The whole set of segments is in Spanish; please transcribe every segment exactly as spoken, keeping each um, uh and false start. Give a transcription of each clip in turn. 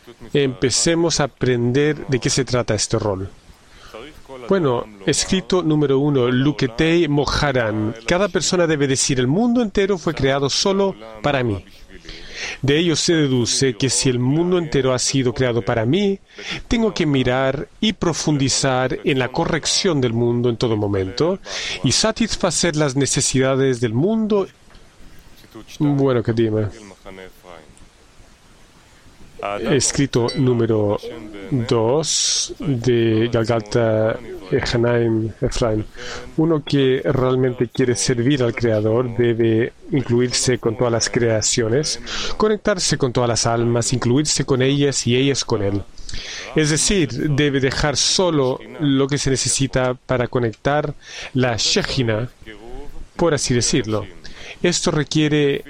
empecemos a aprender de qué se trata este rol. Bueno, escrito número uno, Luketei Moharan. Cada persona debe decir, el mundo entero fue creado solo para mí. De ello se deduce que si el mundo entero ha sido creado para mí, tengo que mirar y profundizar en la corrección del mundo en todo momento y satisfacer las necesidades del mundo. Bueno, que dime. Escrito número dos de Galgalta Ehanaim Efraim. Uno que realmente quiere servir al Creador debe incluirse con todas las creaciones, conectarse con todas las almas, incluirse con ellas y ellas con él. Es decir, debe dejar solo lo que se necesita para conectar la Shejina, por así decirlo. Esto requiere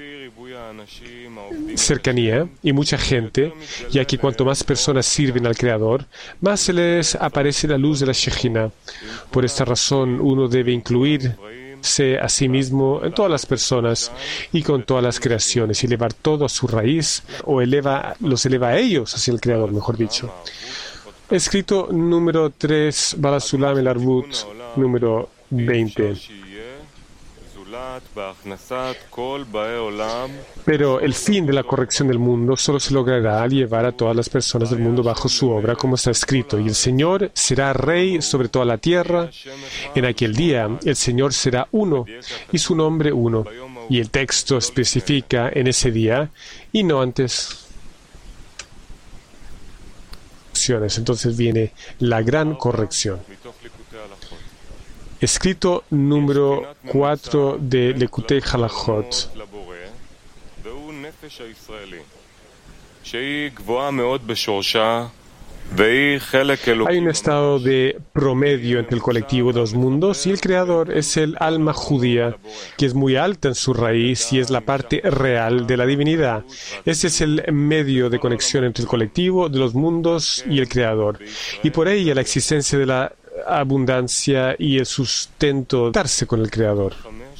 cercanía y mucha gente, ya que cuanto más personas sirven al Creador, más se les aparece la luz de la Shejina. Por esta razón, uno debe incluirse a sí mismo en todas las personas y con todas las creaciones, y elevar todo a su raíz, o eleva, los eleva a ellos hacia el Creador, mejor dicho. Escrito número tres, Balasulam el Arbut, número veinte. Pero el fin de la corrección del mundo solo se logrará al llevar a todas las personas del mundo bajo su obra, como está escrito. Y el Señor será rey sobre toda la tierra. En aquel día, el Señor será uno, y su nombre uno. Y el texto especifica en ese día, y no antes. Entonces viene la gran corrección. Escrito número cuatro de Lekutei Halachot. Hay un estado de promedio entre el colectivo de los mundos y el Creador es el alma judía, que es muy alta en su raíz y es la parte real de la divinidad. Este es el medio de conexión entre el colectivo de los mundos y el Creador. Y por ella la existencia de la abundancia y el sustento darse con el Creador.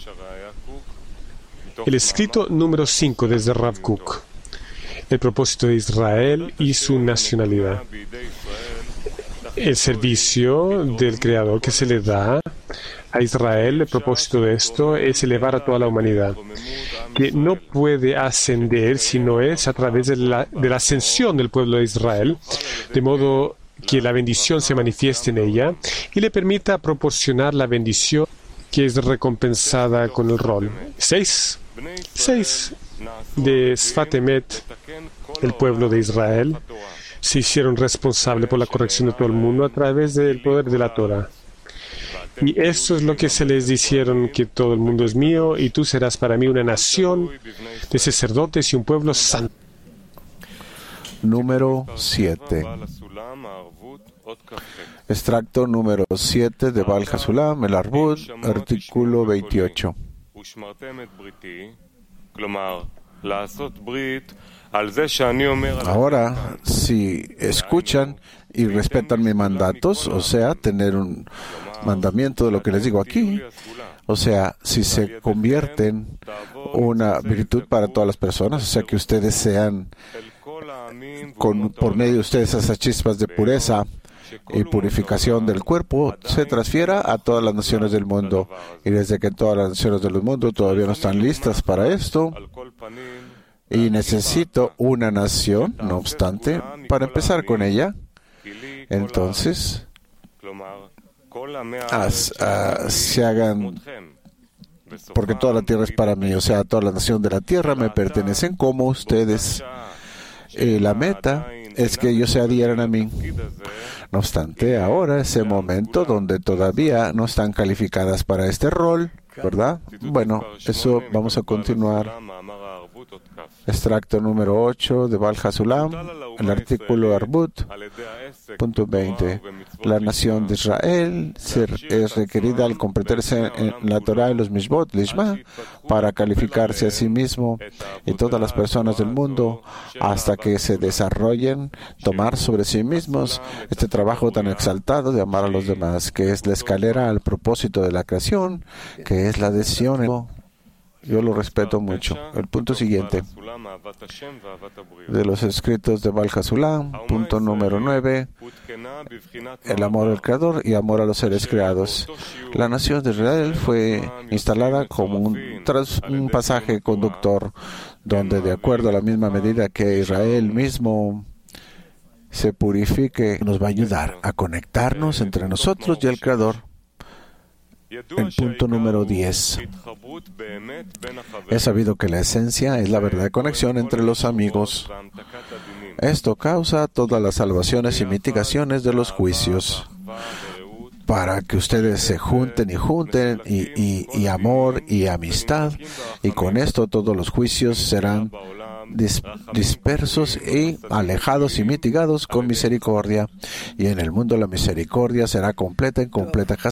El escrito número cinco desde Rav Kook. El propósito de Israel y su nacionalidad. El servicio del Creador que se le da a Israel, el propósito de esto es elevar a toda la humanidad, que no puede ascender si no es a través de la, de la ascensión del pueblo de Israel, de modo que la bendición se manifieste en ella y le permita proporcionar la bendición que es recompensada con el rol. Seis. Seis. De Sfat Emet, el pueblo de Israel, se hicieron responsable por la corrección de todo el mundo a través del poder de la Torah. Y esto es lo que se les dijeron, que todo el mundo es mío y tú serás para mí una nación de sacerdotes y un pueblo santo. Número siete. Extracto número siete de Baal Hasulam, el Arbut, artículo veintiocho. Ahora, si escuchan y respetan mis mandatos, o sea, tener un mandamiento de lo que les digo aquí, o sea, si se convierten una virtud para todas las personas, o sea, que ustedes sean, con, por medio de ustedes, esas chispas de pureza y purificación del cuerpo, se transfiera a todas las naciones del mundo. Y desde que todas las naciones del mundo todavía no están listas para esto, y necesito una nación, no obstante, para empezar con ella, entonces as, uh, se hagan, porque toda la tierra es para mí, o sea, toda la nación de la tierra me pertenecen como ustedes. Y la meta es que ellos se adhieran a mí. No obstante, ahora es el momento donde todavía no están calificadas para este rol, ¿verdad? Bueno, eso vamos a continuar. Extracto número ocho de Baal Hasulam, el artículo Arbut, punto veinte. La nación de Israel es requerida al completarse en la Torah y los Mishbot, Lishma, para calificarse a sí mismo y todas las personas del mundo hasta que se desarrollen, tomar sobre sí mismos este trabajo tan exaltado de amar a los demás, que es la escalera al propósito de la creación, que es la adhesión. Yo lo respeto mucho. El punto siguiente de los escritos de Baal HaSulam, punto número nueve, el amor al Creador y amor a los seres creados. La nación de Israel fue instalada como un, tras un pasaje conductor donde, de acuerdo a la misma medida que Israel mismo se purifique, nos va a ayudar a conectarnos entre nosotros y el Creador. El punto número diez. Es sabido que la esencia es la verdadera conexión entre los amigos. Esto causa todas las salvaciones y mitigaciones de los juicios, para que ustedes se junten y junten, y, y, y amor y amistad, y con esto todos los juicios serán dis, dispersos y alejados y mitigados con misericordia. Y en el mundo la misericordia será completa en completa